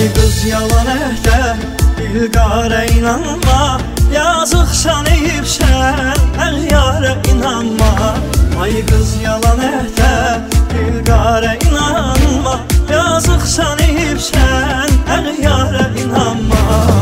Qız yalan əhdə, dilqara inanma, yazıqsan eyibsən, əğyara inanma. Ay qız yalan əhdə, dilqara inanma, yazıqsan eyibsən, əğyara inanma.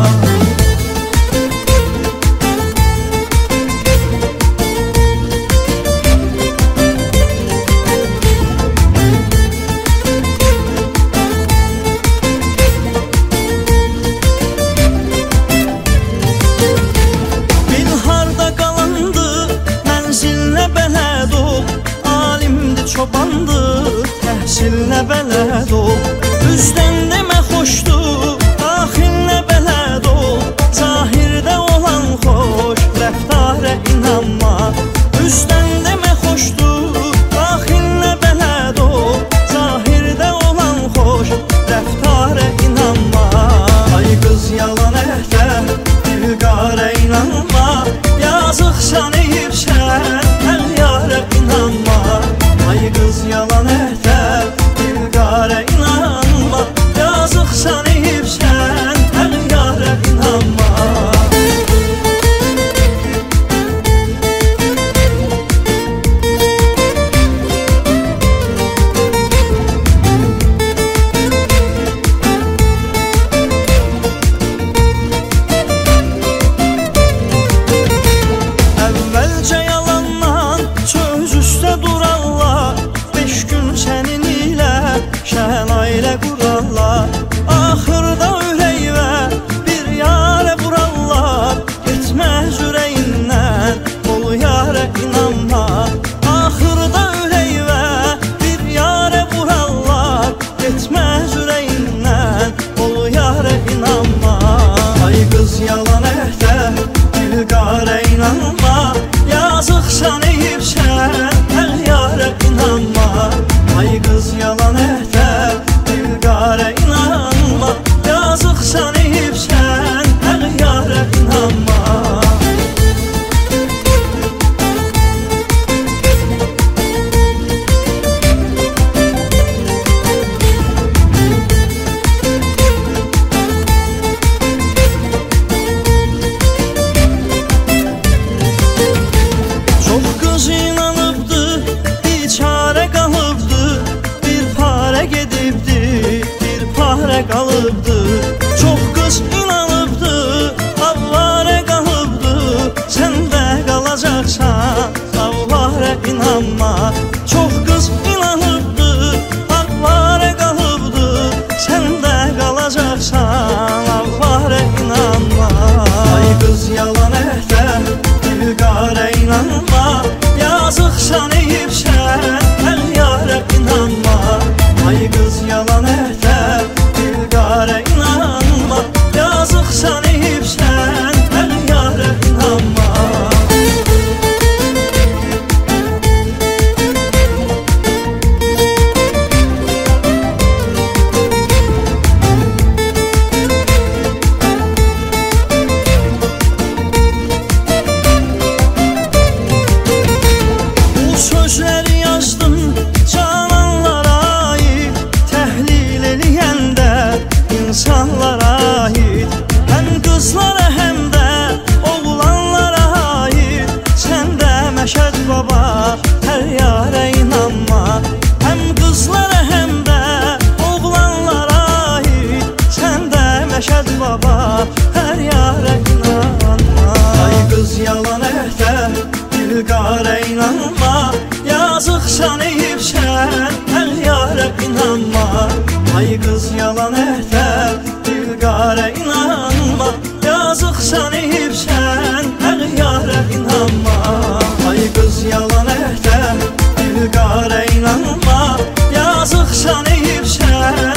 Çobandır, təhsilinə bələd ol, üzdən demə xoşdur, daxilinə bələd ol. Zahirdə olan xoş, rəftara inanma, üzdən demə xoşdur, daxilinə bələd ol. Zahirdə olan xoş, rəftara inanma. Ay qız yalan əhdə, dilqara inanma, yazıqsan eyibsən, əğyara inanma. Ay qız yalan əhdə, dilqara inanma, yazıqsan eyibsən, əğyara inanma. Əvvəlcə yalandan söz üstə durarlar, 5 gün sənin ilə şən ailə qurarlar. Axırda ürəyvə bir yarə vurarlar, getməz ürəyindən, ol yarə inanma. Axırda ürəyvə bir yarə vurarlar, getməz ürəyindən, ol yarə inanma. Ay qız yalan əhdə, dilqara inanma, yazıqsan eyibsən, əğyara inanma. Ay qız yalan əhdə, dilqara inanma, yazıqsan eyibsən, əğyara inanma. Çox qız inanıbdı, biçarə qalıbdı, bir parə gedibdi, bir parə qalıbdı. Çox qız inanıbdı, avvarə qalıbdı, sən də qalacaqsan, avvarə inanma. Çox qız inanıbdı, avvarə qalıbdı, sən də qalacaqsan, avvarə inanma. Ay qız yalan əhdə, dilqara inanma, yazıqsan eyibsən, əğyara inanma. Ay qız yalan əhdə, dilqara inanma, yazıqsan eyibsən, əğyara inanma. Bu sözləri yazdım cananlara aid, təhlil eləyəndə insanlara aid. Həm qızlara həm də oğlanlara aid, sən də Məşəd baba, hər yara inanma. Həm qızlara həm də oğlanlara aid, sən də Məşəd baba, hər yara inanma. Ay qız yalan əhdə, dilqara inanma, yazıqsan eyibsən, əğyara inanma. Ay qız yalan əhdə, dilqara inanma, yazıqsan eyibsən, əğyara inanma. Ay qız yalan əhdə, dilqara inanma, yazıqsan eyibsən,